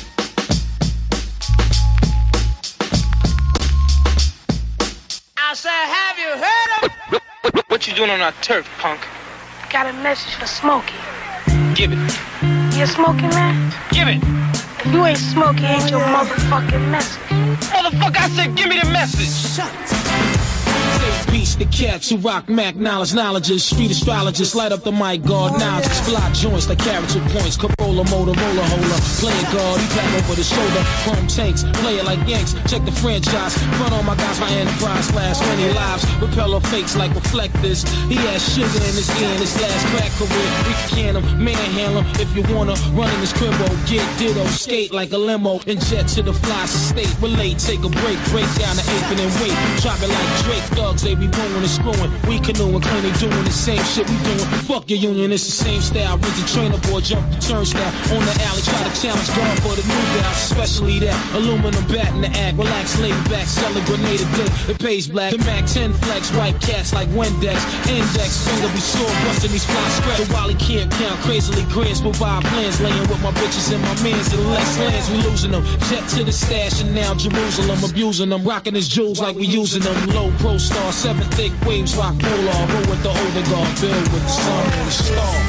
I said, have you heard of? What, what, what you doing on our turf, punk? Got a message for Smokey. Give it. You a Smokey man? Give it. If you ain't Smokey, ain't your motherfucking message. Motherfucker, I said, give me the message. Shut Beats the cats who rock Mac, knowledge, knowledges, street astrologists, light up the mic, guard, knowledges, fly joints like character points, Corolla, Motorola, holder, playing guard, he pat over the shoulder, chrome tanks, play it like Yanks, check the franchise, front on my guys, my enterprise, last many lives, repeller fakes like reflectors, he has sugar in his ear in his last crack career, we can him, manhandle him, if you wanna, run in his cribbo, get ditto, skate like a limo, and jet to the fly state, relate, take a break, break down the apron and wait, drop it like Drake, thugs, they be blowing and screwing. We canoeing, claim they doing the same shit we doing. Fuck your union, it's the same style. Rigid trainer boy, jump the turnstile. On the alley, try to challenge guard for the new guys. Especially that aluminum bat in the act. Relax, lay back, sell a grenade a day. It pays black. The Mac ten flex, white cats like Windex. Index, finger be sore, busting these fly spread. While he can't count, crazily grins, provide plans. Laying with my bitches and my mans. The less lands, we losing them. Jet to the stash and now Jerusalem. Abusing them, rocking his jewels like we using them. Low pro star, seven thick waves, rock polar. Roll with the older guard, build with the sun and the stars.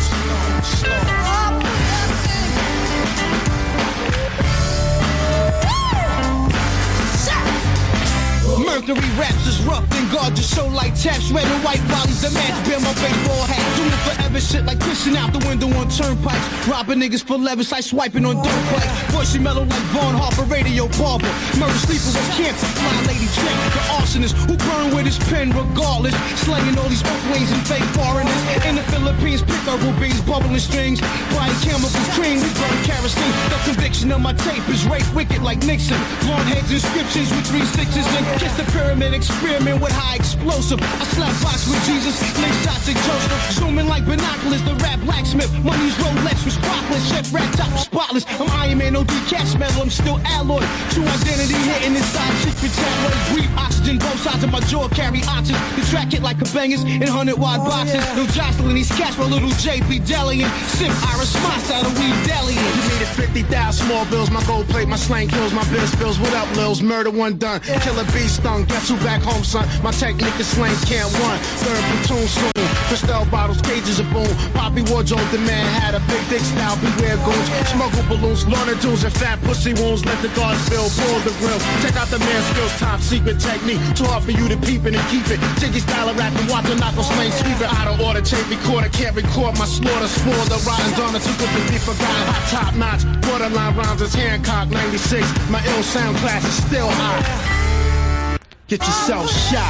Mercury raps is rough, then God just show like taps. Red and white volleys, the match, bear my baseball hat. Doing forever shit like pissing out the window on turnpikes. Robbing niggas for levers, like swiping on dope pipes. Voicey mellow like Vaughn Harper, radio barber. Murder sleeper with cancer, fly lady trick. The arsonist who burn with his pen regardless. Slaying all these earthlings and fake foreigners. In the Philippines, pick herbal beans, bubbling strings. Buying chemicals, cream, we burn kerosene. The conviction of my tape is rape wicked like Nixon. Blonde heads, inscriptions with three sixes. And kiss the pyramid, experiment with high explosive. I slap box with Jesus, link shots at Joseph. Zooming like binoculars, the rap blacksmith. Money's Rolex with spotless, chef rat top spotless. I'm Iron Man, no decaf metal, I'm still alloy. True identity hitting inside secret tabloids. Breathe oxygen, both sides of my jaw carry oxygen. The track hit like a bangers in hundred wide boxes. No jostling these cats, my little J P Delian. Sip Irish spots out of weed delian. You needed fifty thousand small bills, my gold plate, my slang kills, my biz bills. What up, Lils? Murder one done. Killer bee stung. Guess who back home, son? My technique is slang can't one. Third platoon soon. Crystal bottles, cages of boom. Poppy wardrobe, the man had a big dick style. Beware goons. Smuggle balloons, Lorna dudes, and fat pussy wounds. Let the guards fill, pull the grill. Check out the man's skills, top secret technique. Too hard for you to peep it and keep it. Jiggy style of rapping, watch a knuckle slang, sweep it out of order. Tape recorder, can't record my slaughter. Spoil the rotten donor, too good to be forgotten. Hot top notch, borderline rhymes is Hancock ninety-six. My ill sound class is still hot. Get yourself shot.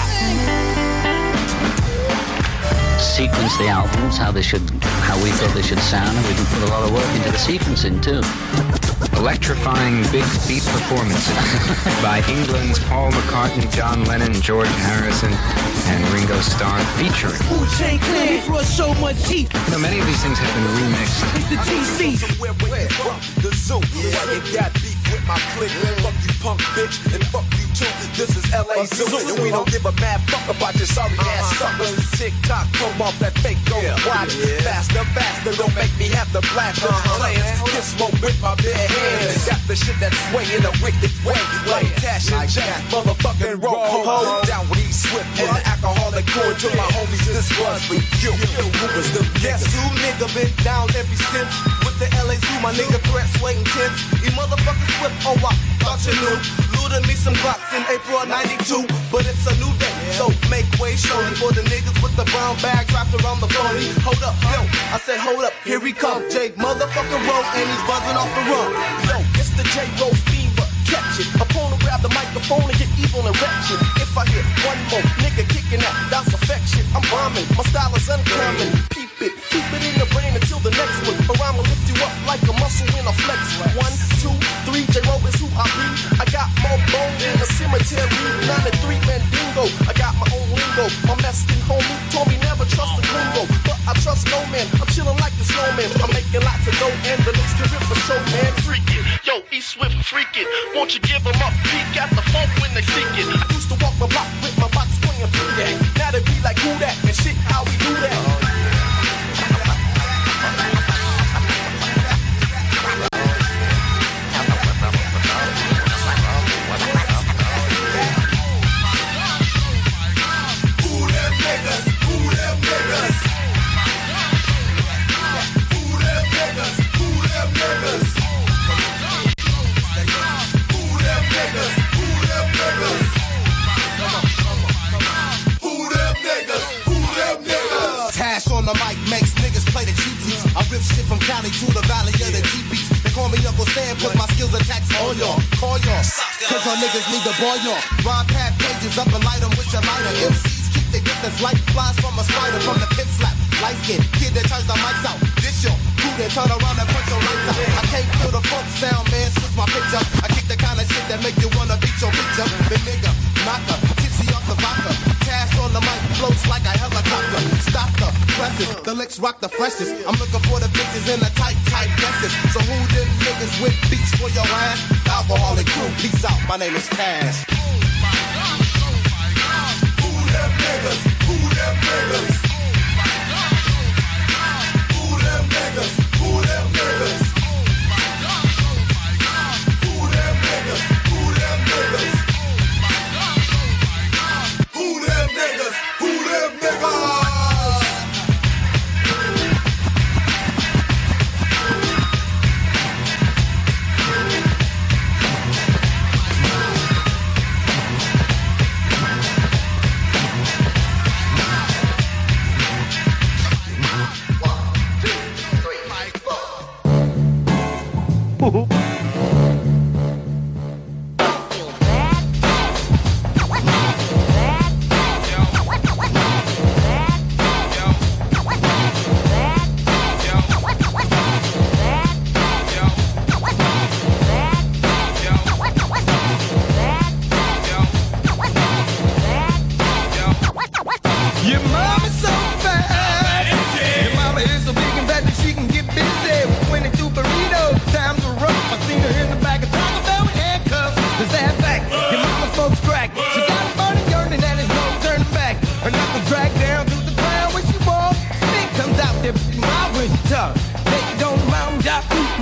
Sequence the albums, how they should, how we thought they should sound, and we can put a lot of work into the sequencing too. Electrifying big beat performances by England's Paul McCartney, John Lennon, George Harrison, and Ringo Starr featuring. Wu-Tang Clan brought so much heat. You know, many of these things have been remixed. It's the T C. The zoo, yeah, you got beef with my clique. Fuck you punk bitch, and fuck you too. This is L A Zoo, and we don't give a mad fuck about your sorry ass suckers. Tick-tock, come off that fake go watch. Faster, faster, don't make me have to blast those plans. Get smoke with my bare hands. Got the shit that's way in a wicked way. Like Tash and Jack, motherfucking roll ho. Down with E Swift and the alcoholic going to my homies. This was for you. Who was the guess who nigga been down every since? With the L A Zoo, my nigga threats waiting tense. You motherfuckers Swift, oh I thought you knew. Looted me some blocks in April of ninety-two, but it's a new day, so make way shorty for the niggas with the brown bag wrapped around the phony. Hold up, yo, I said hold up, here he come, Jake motherfucking Roll, and he's buzzing off the run. Yo, it's the J-Roll fever, catch it. Opponent grab the microphone and get evil and wretched. If I hit one more nigga kicking out, that's affection. I'm bombing, my style is uncommon. Peep it, keep it in the brain until the next one, or I'ma lift you up like a muscle in a flex. One, two, three, J-Roll is who I be. I got more bone in the cemetery, nine and three man dingo. I got my own lingo. My Mexican homie told me never trust a gringo, but I trust no man. I'm chilling like the snowman. I'm making lots of dough and the next career for show, man. Freak it, yo, E Swift, freak it. Won't you give them up? Peek at the funk when they seek it. I used to walk the block with my box playing P-Day. Now they be like who that and shit. How we do that? On the mic makes niggas play the cheapies. I rip shit from Cali to the valley of the G Ps. They call me Uncle Sam, put my skills attacks on y'all. Call y'all, cause y'all niggas need to boy y'all. Rhyme pad pages up and light them with your lighter. M Cs keep their distance like flies from a spider from the pit slap. Light skin, kid that turns the mics out. This y'all, crew that turn around and put your lights out. I can't feel the funk sound, man, switch my picture. I kick the kind of shit that make you wanna beat your picture. The nigga, knocker, tipsy off the vodka. Task on the mic, floats like a helicopter. Stop the presses, the licks rock the freshest. I'm looking for the bitches in the tight, tight dresses. So who them niggas with beats for your ass? Alcoholic crew, peace out, my name is Cash. Who them niggas? Who them niggas? Who them niggas? Who them niggas? Who them niggas? Who them niggas? Who them niggas? Who them niggas?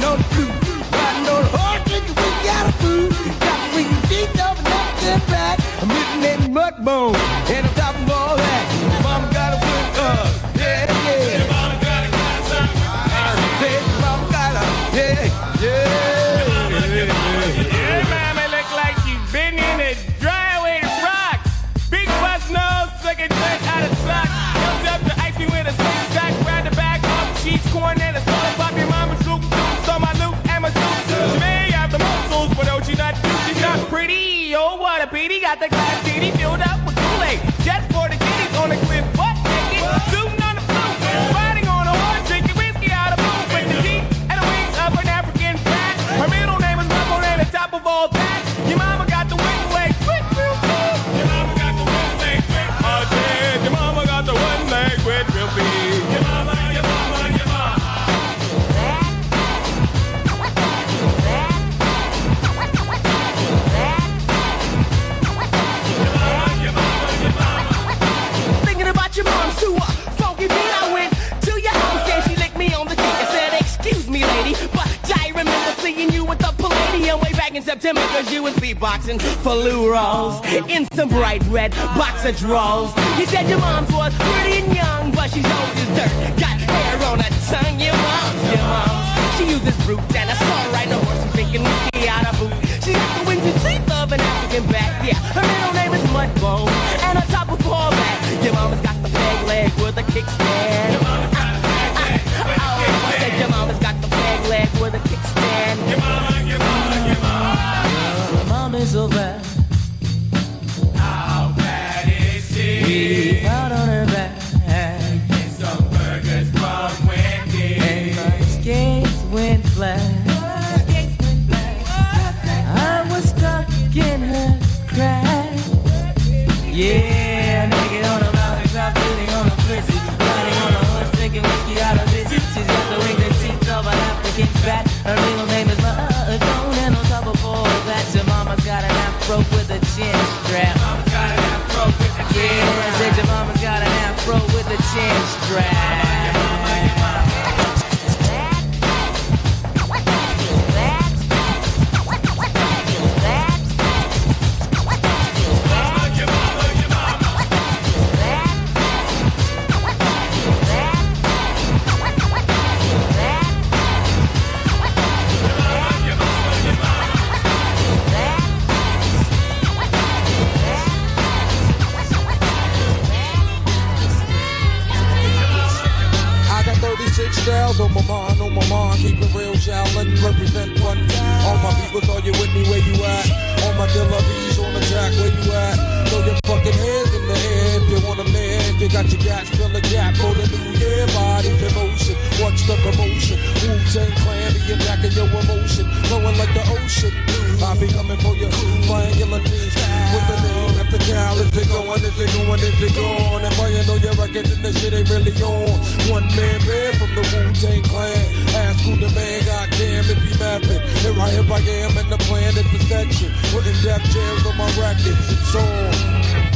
on the blue. Riding on the horse, drinking whiskey out of food. Got the ring deep over nothing back. I'm living in Mudbone, and on top of all that, mama got a wood, uh, yeah, yeah. Your mama got a kind of son. Say, mama got a, yeah, yeah. Your mama, your mama, your mama look like she's been in a driveway to rocks. Big bust nose, sucking dirt out of socks. Comes up to ice me with a six sack, grab the bag off the cheese, corn, and a soda pop. Your mama's loop, stole my loot and my suit. She may have the muscles, but don't she not do? She's not pretty. Oh, what a pity. Got the glass titty filled up with Kool-Aid. Just for the kiddies on the cliff, butt naked. Zoomed on the flute, riding on a horse, drinking whiskey out of blue. With the teeth and the wings of an African cat. Her middle name is Mumbo, and the top of all that. Your mama got the wing leg, quick, real quick. Your mama got the wing leg, quick. Oh, yeah, your mama got the one leg, quick, real big. Your mama, your mama, your mama. Your mom's too uh, funky beat. I went to your house and she licked me on the cheek and said, excuse me, lady, but I remember seeing you with the Palladium way back in September, cause you was beatboxing for Lou Rawls in some bright red boxer drawers. You said your mom's was pretty and young, but she's old as dirt, got hair on her tongue. Your mom's, your mom's, she uses brute, and I saw her riding a horse and drinking whiskey out of boot. She got the wings and teeth of an African back, yeah, her middle name is Mudbone, and on top of all that, your mama's got the peg leg with a kickstand. Your mama's got the peg leg with a kickstand. I said your mama's got the peg leg with a kickstand. Your mama, your mama, your mama. Your mama's so bad. How bad is she? We out on her back. Get some burgers from Wendy. And my skates went flat. I was stuck in her crack. Yeah, nigga on a mountain top, sitting on a blizzard, riding on a horse, drinking whiskey out of visit. She's got the wings and teeth of an African bat. Her real name is Mudbone, and on top of all that, your mama's got an afro with a chin strap. Mama's got an afro with a chin strap. Yeah, I said your mama's got an afro with a chin strap. Your mama, your mama. Styles on my mind, on my mind, keep it real, Shaolin, represent one time. All my people, are you with me where you at? All my killer bees on the track, where you at? Throw your fucking hands in the air if you wanna live. You got your gas, fill the gap for the new year. Bodies in motion, watch the commotion. Wu-Tang Clan, be attacking your emotion, flowing like the ocean. I be coming for you, triangular teams with the name at the cow. Is it going, is it going, is it gone? If I know your records and the shit ain't really on. One man band from the Wu-Tang Clan. Ask who the man, goddamn if he mapping. Here I am, I am, and the plan is perfection. Putting death jams on my records, it's on.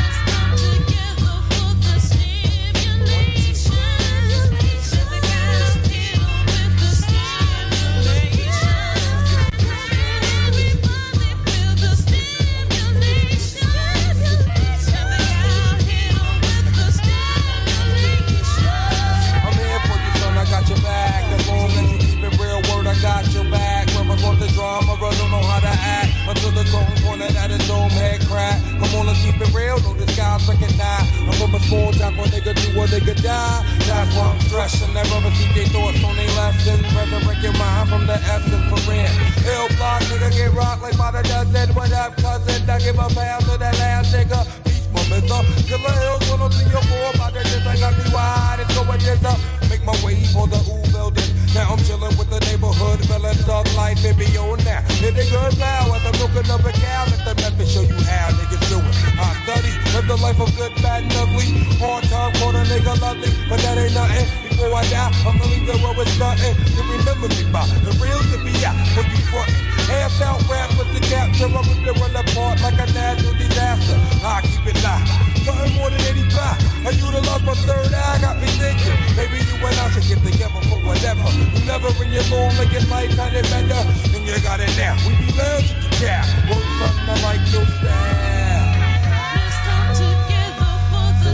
Got your back, never want the drama, bro, don't know how to act. Until the tone pointed at his dome head crack. Come on, let's keep it real, know this guy's recognize. I'm from a small town where nigga do or nigga die. That's why I'm stressing, never receive their thoughts on their lessons. Resurrect your mind from the essence for rent. Ill block, nigga get rocked like by the dozen. What up, cousin? I give a pound to that last nigga. My mister, killer hills, one oh three or four. By the this, I got me wide, it's going this up. Make my way for the ooh building. Now I'm chilling with the neighborhood, feeling thug life, it be on now. Hit the good now, as I'm looking up a cow. Let the method show you how niggas do it. I study, live the life of good, bad, and ugly. Hard time, call a nigga lovely, but that ain't nothing. Before I die, I'ma leave the road with nothing. To remember me by the real to be out when you frontin'. Ass out rap with the capture, I rip the run apart like a natural disaster. I keep it live, something more than eighty-five. I utilize my third eye, got me thinking. Maybe you and I should get together for whatever. You never in your lawn, make your life kinda better. And you got it now. We be loud to the cat. Work something like your style. Let's come together for the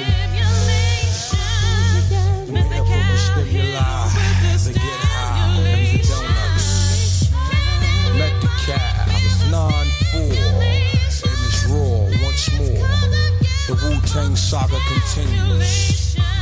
stimulation. Mythical here with the stimulation. Met the cat, I was nine four, and it's raw once more. The Wu-Tang saga continues.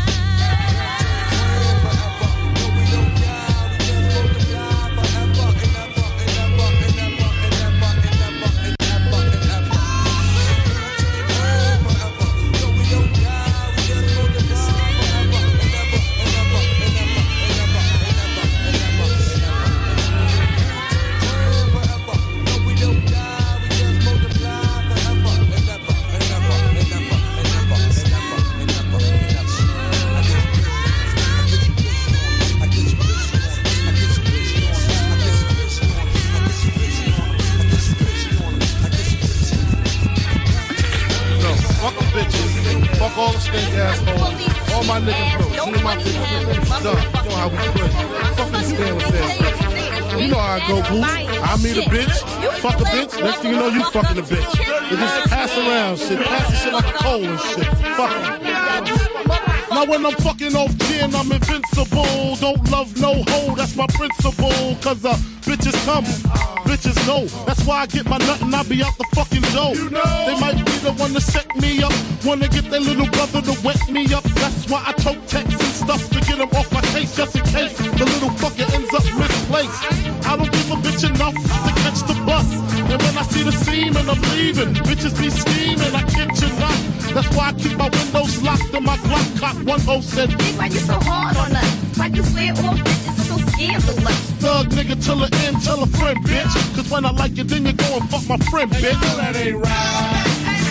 Fuck all the stink assholes. All my niggas broke. You know my niggas done. You know how we play. Fucking stand with that. You know how I go, boo. I meet a bitch, fuck a bitch. Next thing you know, you fucking a bitch. They just pass around shit. Pass the shit like a coal and shit. Fuck it. Now when I'm fucking off gin, I'm invincible. Don't love no hoe, that's my principle. Cause uh, bitches come, bitches know. That's why I get my nut and I be out the fucking dough. You know. They might be the one to set me up, wanna get their little brother to wet me up. That's why I tote texts and stuff to get him off my case, just in case the little fucker ends up misplaced. I don't give a bitch enough to catch the bus. And when I see the seam and I'm leaving, bitches be scheming, I kid you not. That's why I keep my windows locked and my Glock cocked. One hoe said, Big, why you so hard on us? Why you swear all bitches are so scandalous? Thug nigga till the end, tell a friend, bitch. Cause when I like you, then you go and fuck my friend, bitch. Hey, that ain't right.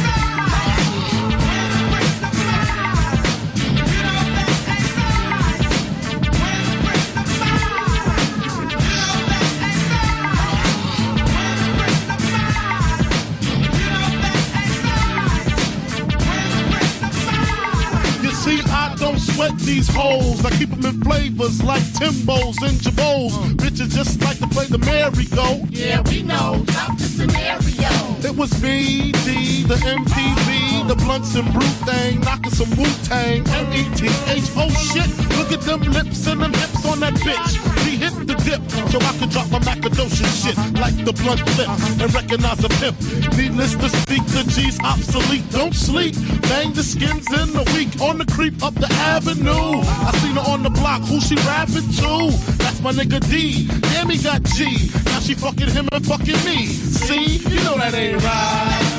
Sweat these hoes, I keep them in flavors like Timbos and Jabos. Bitches just like to play the merry-go. Yeah, we know, drop the scenario. It was B D, the M P V, the blunts and brute thing, knocking some Wu-Tang, M E T H, oh shit, look at them lips and them hips on that bitch. She hit the dip, so I could drop my Macadocian shit, like the blunt flip, and recognize a pimp. Needless to speak, the G's obsolete, don't sleep, bang the skins in the week, on the creep up the avenue. I seen her on the block, who she rapping to? That's my nigga D, damn he got G, now she fucking him and fucking me. See, you know that ain't right.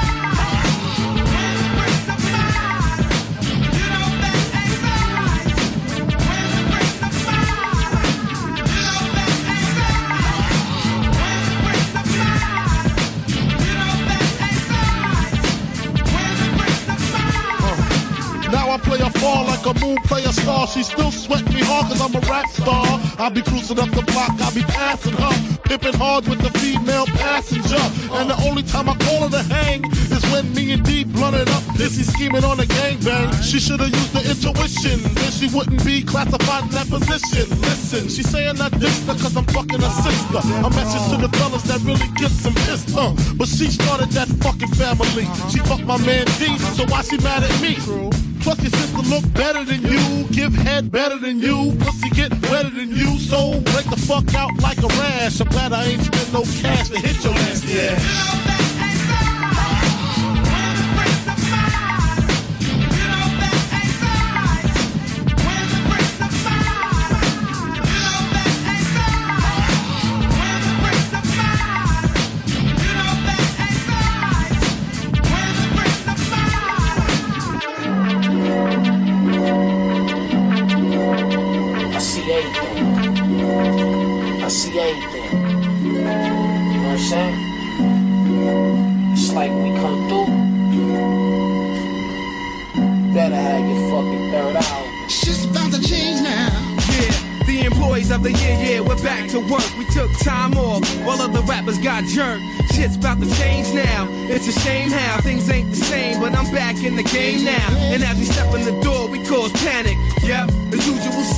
I play a fall like a moon play a star. She still sweat me hard cause I'm a rap star. I be cruising up the block, I be passing her, pimping hard with the female passenger. And the only time I call her to hang is when me and D blunted up, busy scheming on a gangbang. She should've used the intuition, then she wouldn't be classified in that position. Listen, she saying that this cause I'm fucking her sister. A message to the fellas that really get some pissed, uh. But she started that fucking family. She fucked my man D, so why she mad at me? Plus your sister look better than you, give head better than you, pussy get wetter than you, so break the fuck out like a rash. I'm glad I ain't spent no cash to hit your ass, yeah. It's like we come through, better have your fucking third hour. Shit's about to change now. Yeah, the employees of the year, yeah, we're back to work. We took time off, all of the rappers got jerked. Shit's about to change now. It's a shame how things ain't the same, but I'm back in the game now. And as we step in the door, we cause panic. Yep, the usual suspect.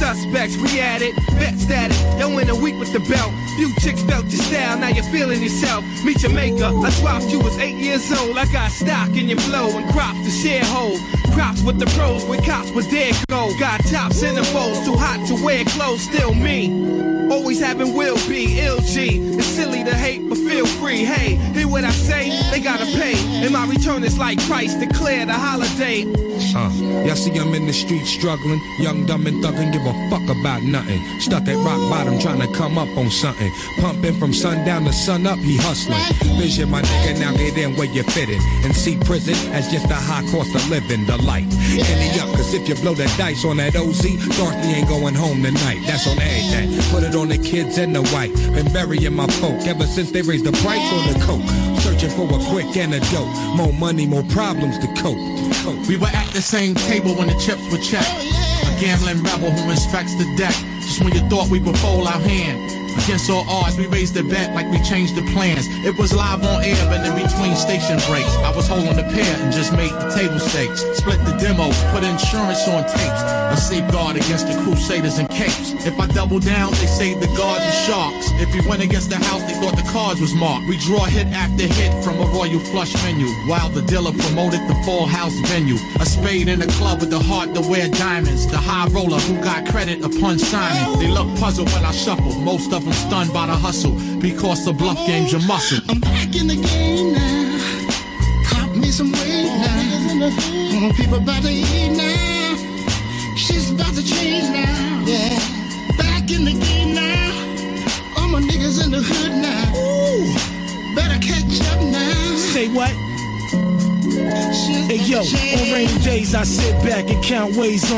Rex, we at it, vet status. Yo, in a week with the belt. Few chicks felt your style, now you're feeling yourself. Meet your maker, I dropped you was eight years old. I got stock in your flow and crops to share hold. Props with the pros, with cops, with their go. Got tops in the foes, too hot to wear clothes, still me. Always having will be, L G. It's silly to hate, but feel free. Hey, hear what I say? They gotta pay. And my return is like Christ, declare the holiday. Uh, y'all see I'm in the street struggling, young, dumb, and thuggin', give a fuck about nothing. Stuck at rock bottom, trying to come up on something. Pumping from sundown to sun up, he hustling. Vision, my nigga, now get in where you fitting. And see prison as just a high cost of living, the life. Any up, cause if you blow the dice on that O Z, Dorothy ain't going home tonight. That's on everything. Put it on the kids and the wife. Been burying my folk ever since they raised the price on the coke. Searching for a quick antidote. More money, more problems to cope. cope. We were at the same table when the chips were checked. A gambling rebel who inspects the deck. Just when you thought we would fold our hand. Against all odds, we raised the bet like we changed the plans. It was live on air, but in between station breaks, I was holding the pair and just made the table stakes. Split the demos, put insurance on tapes. A safeguard against the crusaders and capes. If I double down, they say the guards are sharks. If we went against the house, they thought the cards was marked. We draw hit after hit from a royal flush menu, while the dealer promoted the full house venue. A spade in the club with the heart to wear diamonds. The high roller who got credit upon signing. They look puzzled when I shuffle. Most of them stunned by the hustle, because the bluff game's your muscle. I'm back in the game now. Caught me some weight now. People about to eat now. Shit's about to change now. Yeah. Back in the game now. All my niggas in the hood now. Ooh. Better catch up now. Say what? Hey yo, on rainy days I sit back and count ways on